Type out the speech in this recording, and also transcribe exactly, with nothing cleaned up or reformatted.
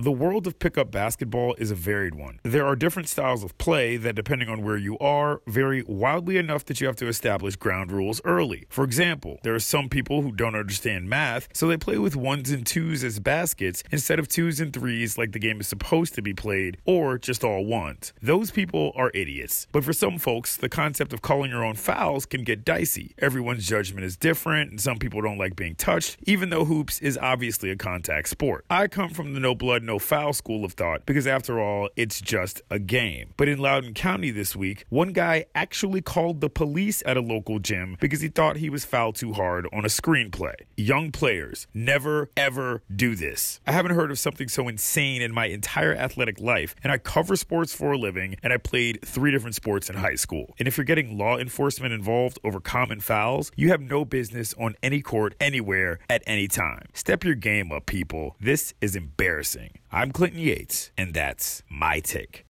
The world of pickup basketball is a varied one. There are different styles of play that, depending on where you are, vary wildly enough that you have to establish ground rules early. For example, there are some people who don't understand math, so they play with ones and twos as baskets instead of twos and threes like the game is supposed to be played, or just all ones. Those people are idiots. But for some folks, the concept of calling your own fouls can get dicey. Everyone's judgment is different, and some people don't like being touched, even though hoops is obviously a contact sport. I come from the no blood, no foul school of thought because, after all, it's just a game. But in Loudoun County this week, one guy actually called the police at a local gym because he thought he was fouled too hard on a screenplay. Young players, never, ever do this. I haven't heard of something so insane in my entire athletic life, and I cover sports for a living, and I played three different sports in high school. And if you're getting law enforcement involved over common fouls, you have no business on any court, anywhere, at any time. Step your game up, people. This is embarrassing. I'm Clinton Yates, and that's my take.